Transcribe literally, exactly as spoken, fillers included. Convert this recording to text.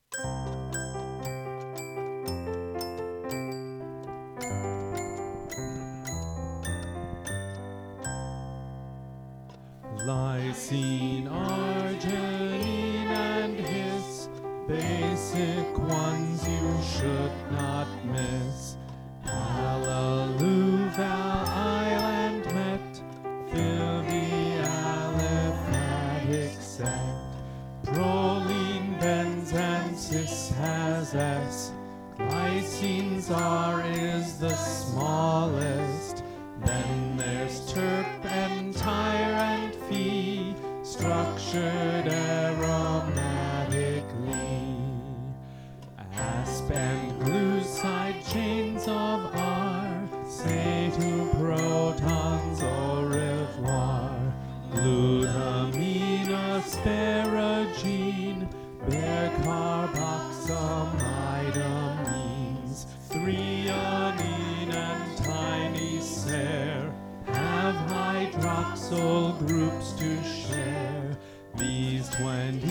Lysine, arginine, and his basic ones you should not miss. Hallelujah, island met, fill the aliphatic set. Proline, bens, and cis has S. Glycines R is the smallest. Then there's terp and tyre and phi, structured aromatically. Asp and glucide chains of R, say to protons au revoir. Glutamine, asparagine, bear carboxamidamines. Threonine and tiny ser have hydroxyl groups to share. These twenty